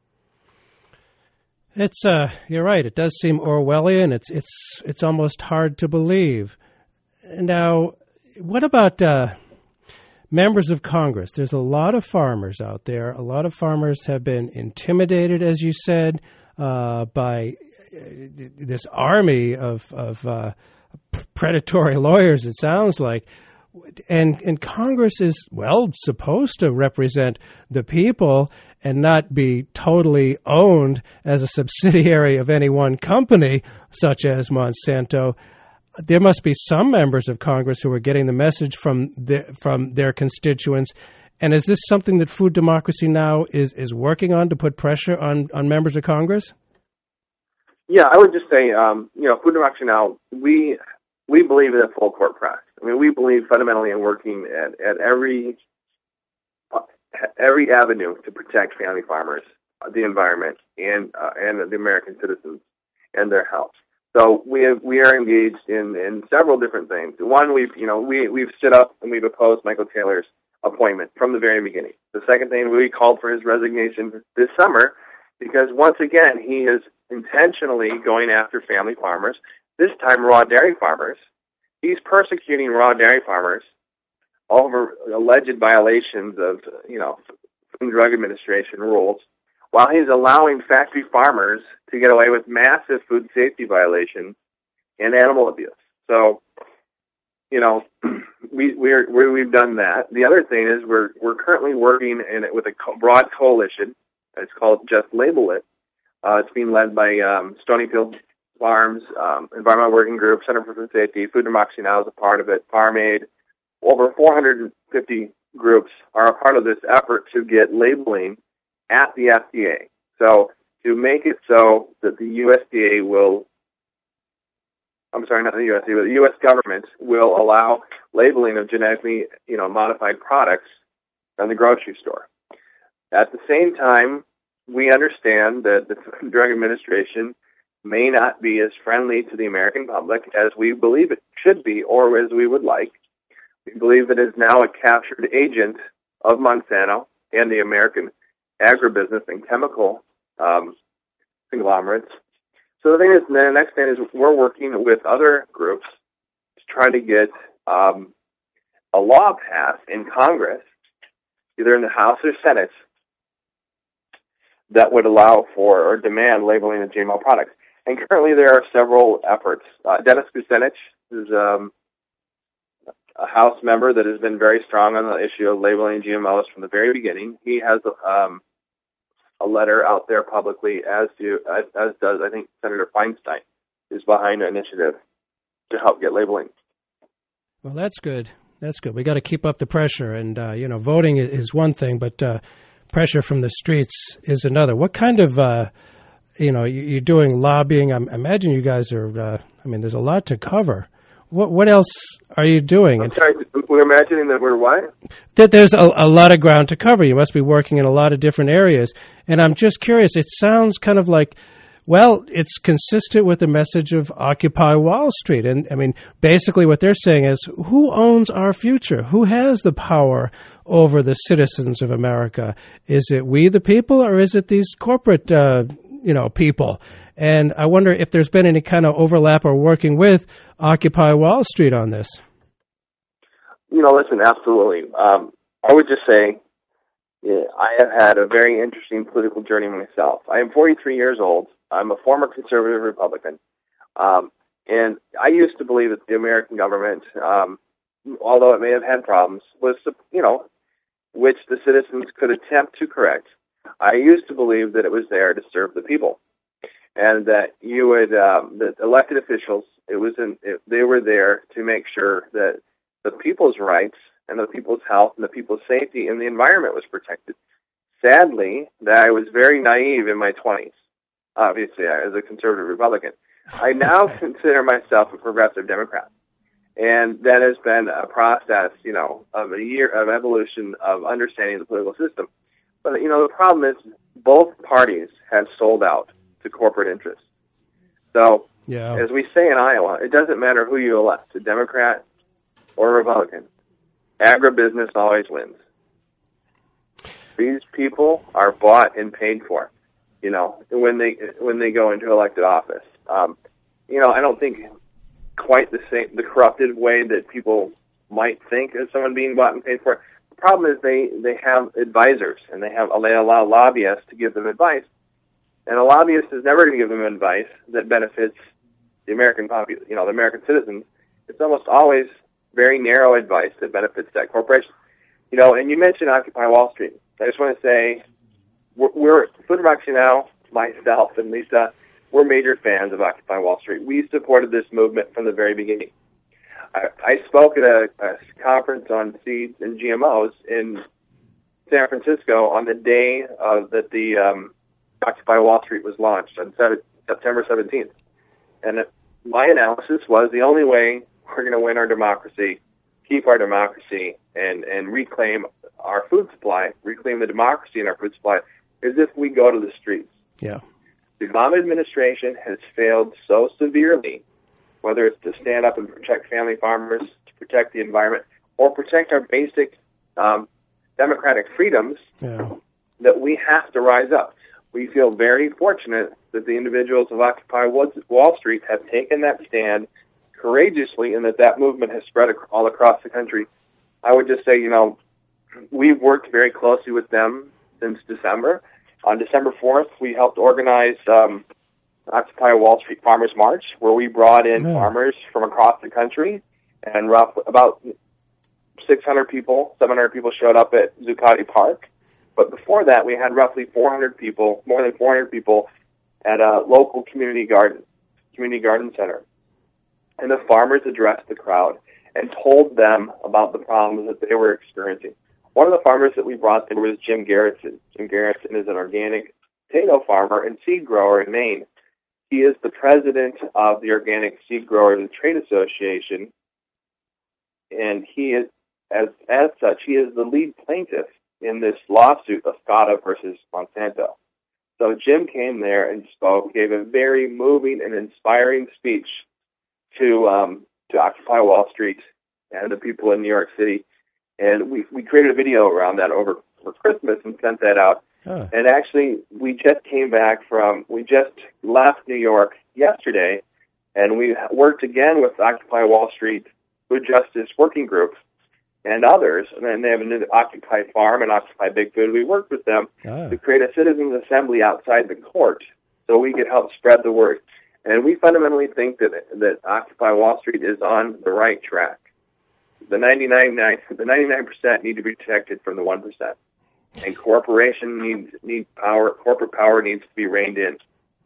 It's uh, you're right. It does seem Orwellian. It's it's it's almost hard to believe. Now, what about uh, members of Congress? There's a lot of farmers out there. A lot of farmers have been intimidated, as you said, uh, by this army of of uh, predatory lawyers. It sounds like, and and Congress is well supposed to represent the people and not be totally owned as a subsidiary of any one company, such as Monsanto. There must be some members of Congress who are getting the message from their, from their constituents. And is this something that Food Democracy Now! is is working on to put pressure on, on members of Congress? Yeah, I would just say, um, you know, Food Democracy Now! we we believe in a full court press. I mean, we believe fundamentally in working at, at every every avenue to protect family farmers, the environment, and uh, and the American citizens and their health. So we have, we are engaged in, in several different things. One, we've you know we we've stood up and we've opposed Michael Taylor's appointment from the very beginning. The second thing, we called for his resignation this summer because once again he is intentionally going after family farmers. This time, raw dairy farmers. He's persecuting raw dairy farmers over alleged violations of you know Food and Drug Administration rules, while he's allowing factory farmers to get away with massive food safety violations and animal abuse. So, you know, we we're, we're, we've done that. The other thing is we're we're currently working in it with a co- broad coalition. It's called Just Label It. Uh, it's being led by um, Stonyfield Farms, um, Environmental Working Group, Center for Food Safety. Food Democracy Now! Is a part of it. Farm Aid, over four hundred fifty groups are a part of this effort to get labeling at the F D A. So to make it so that the U S D A will, I'm sorry, not the U S D A, but the U S government will allow labeling of genetically, you know, modified products in the grocery store. At the same time, we understand that the Food and Drug Administration may not be as friendly to the American public as we believe it should be or as we would like. We believe it is now a captured agent of Monsanto and the American agribusiness and chemical um, conglomerates. So the thing is, the next thing is we're working with other groups to try to get um, a law passed in Congress, either in the House or Senate, that would allow for or demand labeling of G M O products. And currently there are several efforts. Uh, Dennis Kucinich is um, a House member that has been very strong on the issue of labeling G M Os from the very beginning. He has um, a letter out there publicly, as do as, as does, I think, Senator Feinstein, who's behind an initiative to help get labeling. Well, that's good. That's good. We got to keep up the pressure. And, uh, you know, voting is one thing, but uh, pressure from the streets is another. What kind of, uh, you know, you're doing lobbying? I imagine you guys are, uh, I mean, there's a lot to cover. What what else are you doing? I'm sorry, we're imagining that we're what? That there's a, a lot of ground to cover. You must be working in a lot of different areas. And I'm just curious, it sounds kind of like, well, it's consistent with the message of Occupy Wall Street. And, I mean, basically what they're saying is, who owns our future? Who has the power over the citizens of America? Is it we, the people, or is it these corporate, uh, you know, people? And I wonder if there's been any kind of overlap or working with Occupy Wall Street on this. You know, listen, absolutely. Um, I would just say yeah, I have had a very interesting political journey myself. I am forty-three years old. I'm a former conservative Republican. Um, and I used to believe that the American government, um, although it may have had problems, was, you know, which the citizens could attempt to correct. I used to believe that it was there to serve the people. And that you would, um, that elected officials, it was in, it, they were there to make sure that the people's rights and the people's health and the people's safety and the environment was protected. Sadly, that I was very naive in my twenties, obviously, as a conservative Republican. I now consider myself a progressive Democrat. And that has been a process, you know, of a year of evolution of understanding the political system. But, you know, the problem is both parties have sold out to corporate interests. So, yeah. As we say in Iowa, it doesn't matter who you elect, a Democrat or a Republican. Agribusiness always wins. These people are bought and paid for, you know, when they when they go into elected office. Um, you know, I don't think quite the same, the corrupted way that people might think of someone being bought and paid for. The problem is they, they have advisors, and they have they allow lobbyists to give them advice. And a lobbyist is never going to give them advice that benefits the American popul- you know, the American citizens. It's almost always very narrow advice that benefits that corporation. You know, and you mentioned Occupy Wall Street. I just want to say, we're, we're Food and Democracy Now!, myself and Lisa, we're major fans of Occupy Wall Street. We supported this movement from the very beginning. I, I spoke at a, a conference on seeds and G M Os in San Francisco on the day uh, that the um, Occupy Wall Street was launched on September seventeenth. And my analysis was the only way we're going to win our democracy, keep our democracy, and, and reclaim our food supply, reclaim the democracy in our food supply, is if we go to the streets. Yeah. The Obama administration has failed so severely, whether it's to stand up and protect family farmers, to protect the environment, or protect our basic um, democratic freedoms, yeah. that we have to rise up. We feel very fortunate that the individuals of Occupy Wall Street have taken that stand courageously, and that that movement has spread ac- all across the country. I would just say, you know, we've worked very closely with them since December. On December fourth, we helped organize um, Occupy Wall Street Farmers March, where we brought in yeah. farmers from across the country, and roughly about six hundred people, seven hundred people showed up at Zuccotti Park. But before that, we had roughly four hundred people, more than four hundred people, at a local community garden, community garden center. And the farmers addressed the crowd. and told them about the problems that they were experiencing. One of the farmers that we brought there was Jim Garrison. Jim Garrison is an organic potato farmer and seed grower in Maine. He is the president of the Organic Seed Growers Trade Association, and he is, as as such, he is the lead plaintiff in this lawsuit of SCOTA versus Monsanto. So Jim came there and spoke, gave a very moving and inspiring speech to um, to Occupy Wall Street and the people in New York City. And we we created a video around that over for Christmas and sent that out. Huh. And actually, we just came back from, we just left New York yesterday, and we worked again with Occupy Wall Street Food Justice Working Group and others. And then they have a new Occupy Farm and Occupy Big Food. We worked with them ah. to create a citizens' assembly outside the court so we could help spread the word. And we fundamentally think that that Occupy Wall Street is on the right track. The ninety-nine, the ninety-nine percent need to be protected from the one percent. And corporation needs need power. Corporate power needs to be reined in.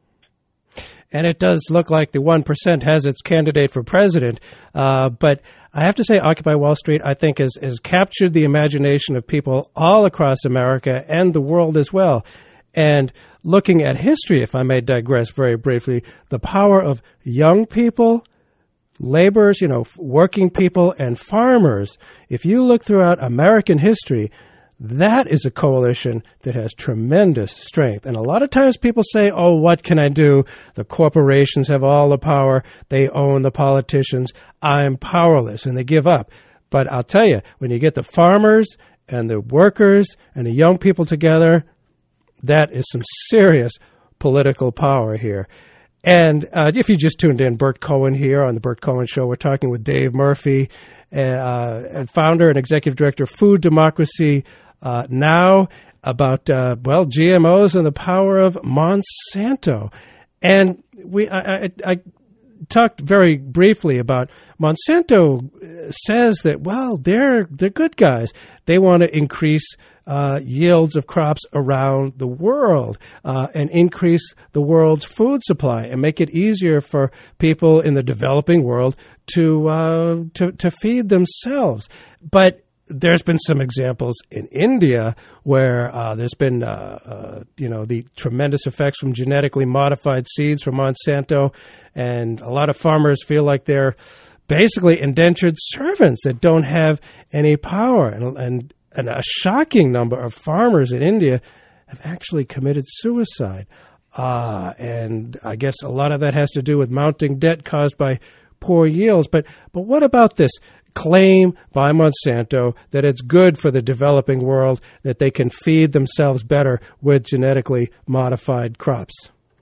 And it does look like the one percent has its candidate for president. Uh, but I have to say, Occupy Wall Street, I think, has, has captured the imagination of people all across America and the world as well. And looking at history, if I may digress very briefly, the power of young people, laborers, you know, working people, and farmers. If you look throughout American history, that is a coalition that has tremendous strength. And a lot of times people say, oh, what can I do? The corporations have all the power. They own the politicians. I'm powerless. And they give up. But I'll tell you, when you get the farmers and the workers and the young people together, that is some serious political power here. And uh, if you just tuned in, Bert Cohen here on the Bert Cohen Show. We're talking with Dave Murphy, uh, founder and executive director of Food Democracy uh, Now, about, uh, well, G M Os and the power of Monsanto. And we, I, I, I talked very briefly about Monsanto says that, well, they're they're good guys. They want to increase uh, yields of crops around the world uh, and increase the world's food supply and make it easier for people in the developing world to uh, to, to feed themselves. But there's been some examples in India where uh, there's been, uh, uh, you know, the tremendous effects from genetically modified seeds from Monsanto, and a lot of farmers feel like they're basically indentured servants that don't have any power. And, and, and a shocking number of farmers in India have actually committed suicide. Uh, and I guess a lot of that has to do with mounting debt caused by poor yields. But but what about this claim by Monsanto that it's good for the developing world, that they can feed themselves better with genetically modified crops?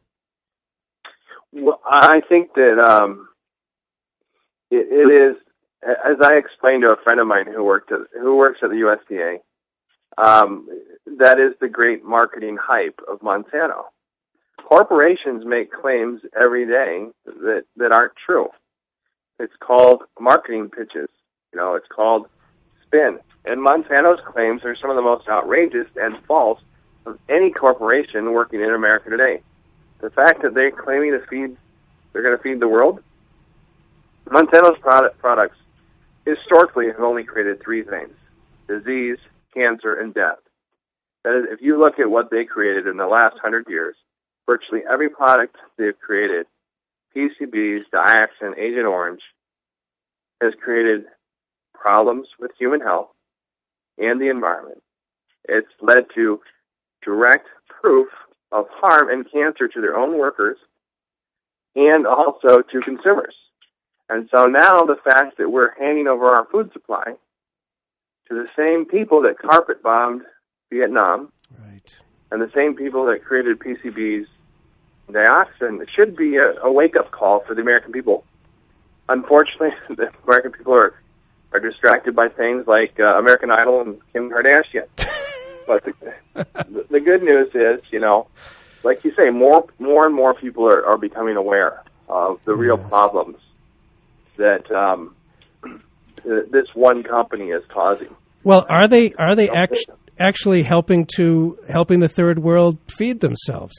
Well, I think that um, it, it is, as I explained to a friend of mine who worked at, who works at the U S D A, um, that is the great marketing hype of Monsanto. Corporations make claims every day that, that aren't true. It's called marketing pitches. You know, it's called spin. And Monsanto's claims are some of the most outrageous and false of any corporation working in America today. The fact that they're claiming to feed, they're going to feed the world. Monsanto's product, products historically have only created three things: disease, cancer, and death. That is, if you look at what they created in the last hundred years, virtually every product they've created, P C Bs, dioxin, Agent Orange, has created problems with human health and the environment. It's led to direct proof of harm and cancer to their own workers and also to consumers. And so now the fact that we're handing over our food supply to the same people that carpet bombed Vietnam, right, and the same people that created P C Bs, dioxin, it should be a, a wake-up call for the American people. Unfortunately, the American people are, are distracted by things like uh, American Idol and Kim Kardashian. But the, the, the good news is, you know, like you say, more more and more people are, are becoming aware of the real problems that um, this one company is causing. Well, are they are they act- actually helping to helping the third world feed themselves?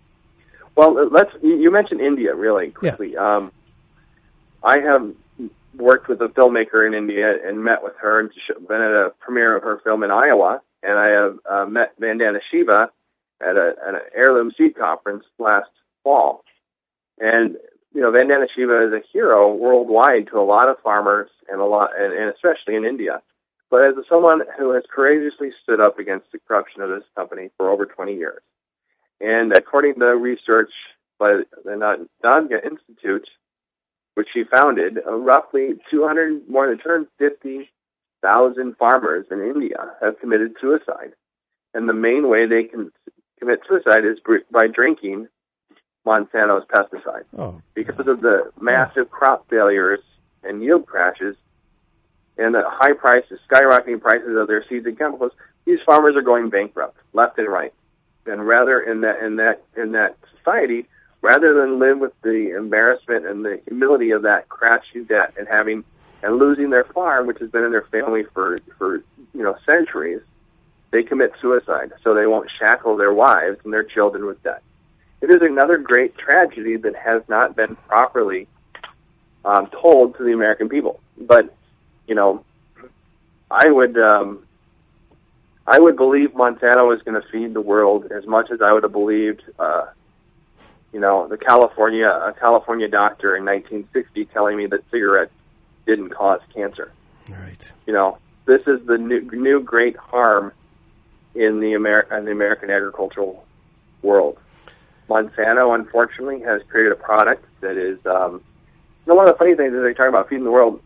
Well, let's. You mentioned India really quickly. Yeah. Um, I have worked with a filmmaker in India and met with her and been at a premiere of her film in Iowa. And I have uh, met Vandana Shiva at, a, at an heirloom seed conference last fall. And, you know, Vandana Shiva is a hero worldwide to a lot of farmers and a lot, and, and especially in India. But as someone who has courageously stood up against the corruption of this company for over twenty years, and according to research by the Nadga Institute, which she founded, uh, roughly two hundred, more than two hundred fifty thousand farmers in India have committed suicide. And the main way they can commit suicide is by drinking Monsanto's pesticide. Oh, because of the massive crop failures and yield crashes and the high prices, skyrocketing prices of their seeds and chemicals, these farmers are going bankrupt left and right. And rather in that in that in that society, rather than live with the embarrassment and the humility of that crashing debt and having and losing their farm, which has been in their family for for you know centuries, they commit suicide so they won't shackle their wives and their children with debt. It is another great tragedy that has not been properly um, told to the American people. But you know, I would um, I would believe Monsanto is going to feed the world as much as I would have believed, uh, you know, the California a California doctor in nineteen sixty telling me that cigarettes didn't cause cancer. Right. You know, this is the new, new great harm in the Amer- in the American agricultural world. Monsanto, unfortunately, has created a product that is. Um, you know, one of the funny things is they talk about feeding the world.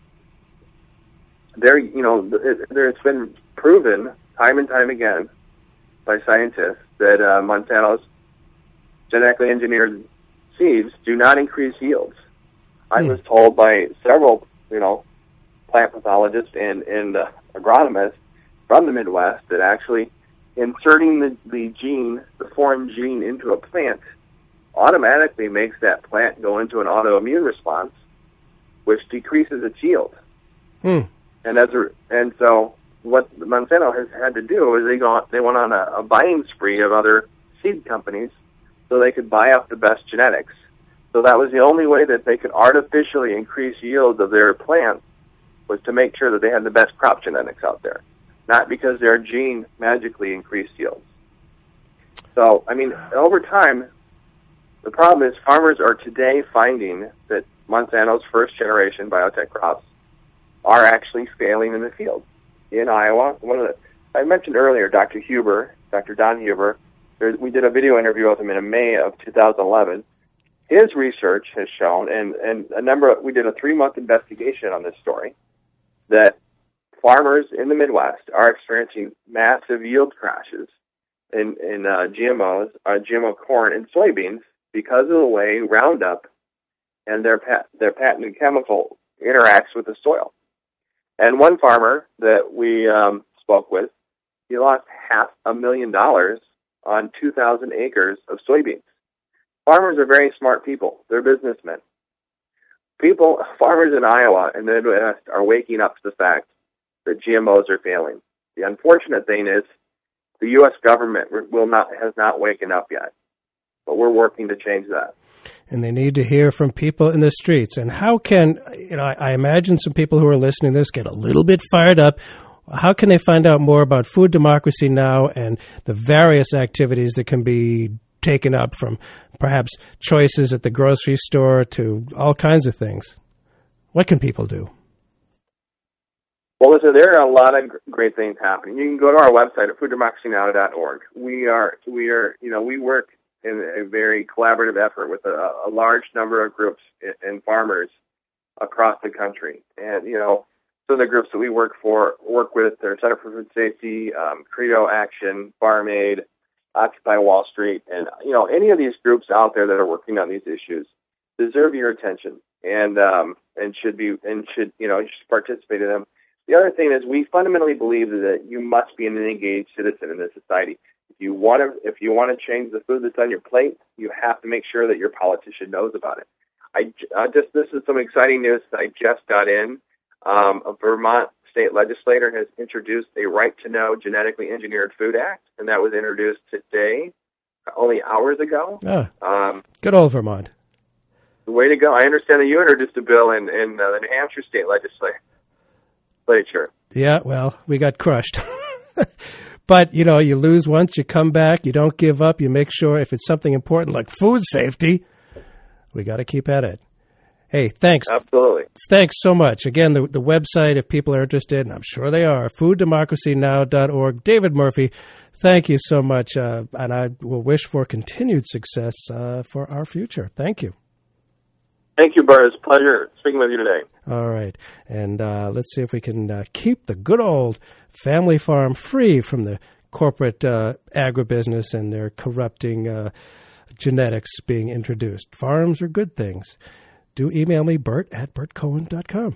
There, you know, it, there, it's been proven time and time again by scientists that uh, Monsanto's genetically engineered seeds do not increase yields. I was told by several, you know, plant pathologists and, and uh, agronomists from the Midwest that actually inserting the, the gene, the foreign gene into a plant automatically makes that plant go into an autoimmune response, which decreases its yield. Hmm. And as a, and so what Monsanto has had to do is they go they went on a, a buying spree of other seed companies so they could buy up the best genetics. So that was the only way that they could artificially increase yields of their plants, was to make sure that they had the best crop genetics out there, not because their gene magically increased yields. So, I mean, over time, the problem is farmers are today finding that Monsanto's first generation biotech crops are actually failing in the field. In Iowa, one of the, I mentioned earlier, Doctor Huber, Doctor Don Huber, there, we did a video interview with him in May of two thousand eleven. His research has shown, and, and a number of, we did a three-month investigation on this story, that farmers in the Midwest are experiencing massive yield crashes in, in uh, G M Os, uh, G M O corn and soybeans because of the way Roundup and their pat, their patented chemical interacts with the soil. And one farmer that we um, spoke with, he lost half a million dollars on two thousand acres of soybeans. Farmers are very smart people. They're businessmen. People, farmers in Iowa and the Midwest are waking up to the fact that G M Os are failing. The unfortunate thing is the U S government will not has not waken up yet, but we're working to change that. And they need to hear from people in the streets. And how can, you know, I, I imagine some people who are listening to this get a little bit fired up. How can they find out more about Food Democracy Now! And the various activities that can be taken up, from perhaps choices at the grocery store to all kinds of things? What can people do? Well, listen, there are a lot of great things happening. You can go to our website at food democracy now dot org. We are, we are, you know, we work in a very collaborative effort with a, a large number of groups and farmers across the country. And, you know, some of the groups that we work for, work with, are Center for Food Safety, um, Credo Action, Farm Aid, Occupy Wall Street, and, you know, any of these groups out there that are working on these issues deserve your attention and, um, and should be, and should, you know, you should participate in them. The other thing is we fundamentally believe that you must be an engaged citizen in this society. If you want to, if you want to change the food that's on your plate, you have to make sure that your politician knows about it. I, I just, this is some exciting news that I just got in. Um, a Vermont state legislator has introduced a Right to Know Genetically Engineered Food Act, and that was introduced today, only hours ago. Ah, um, good old Vermont. way to go. I understand that you introduced a bill in, in uh, the New Hampshire state legislature. Yeah, well, we got crushed. But, you know, you lose once, you come back, you don't give up, you make sure if it's something important like food safety, we got to keep at it. Hey, thanks. Absolutely. Thanks so much. Again, the, the website, if people are interested, and I'm sure they are, food democracy now dot org. David Murphy, thank you so much, uh, and I will wish for continued success uh, for our future. Thank you. Thank you, Bert. It's a pleasure speaking with you today. All right. And uh, let's see if we can uh, keep the good old family farm free from the corporate uh, agribusiness and their corrupting uh, genetics being introduced. Farms are good things. Do email me, Bert at bert cohen dot com.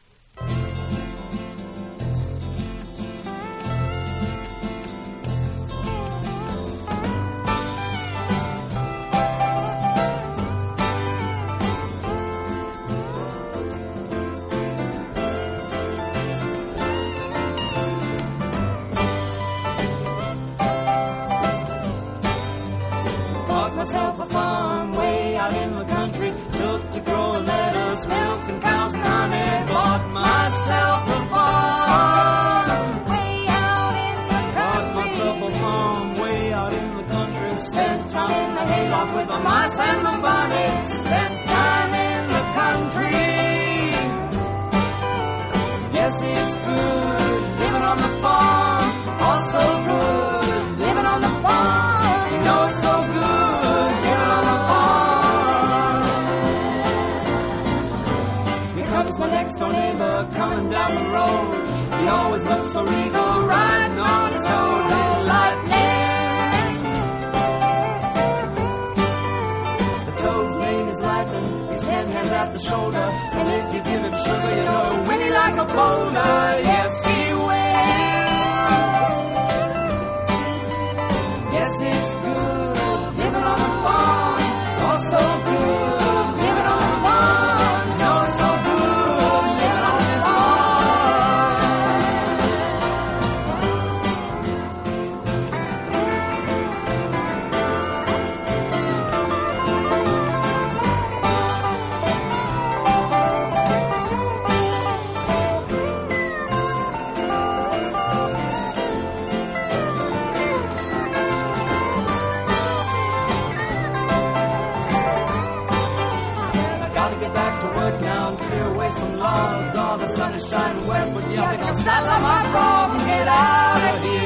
Bought myself a farm way out in the country. Took to growing lettuce, milk, and cows and honey. Bought myself a farm way out in the country. Bought myself a farm way out in the country. Spent time in the hayloft with the mice and the bunnies. Spent time in the country. Yes, it's good living on the farm. Also good living on the farm. You know it's so good. My next door neighbor coming down the road. He always looks so regal, riding on his toad. Little Lightning. The toad's name is Lightning. His hand hands at the shoulder, and if you give him sugar, you know he'll whinny like a boulder. Yes, he will. Yes, it's good living on the farm. Also good living on the farm. You know it's so good. Some logs, all the sun is shining west, but yeah, they're gonna saddle on my frog and get out of here.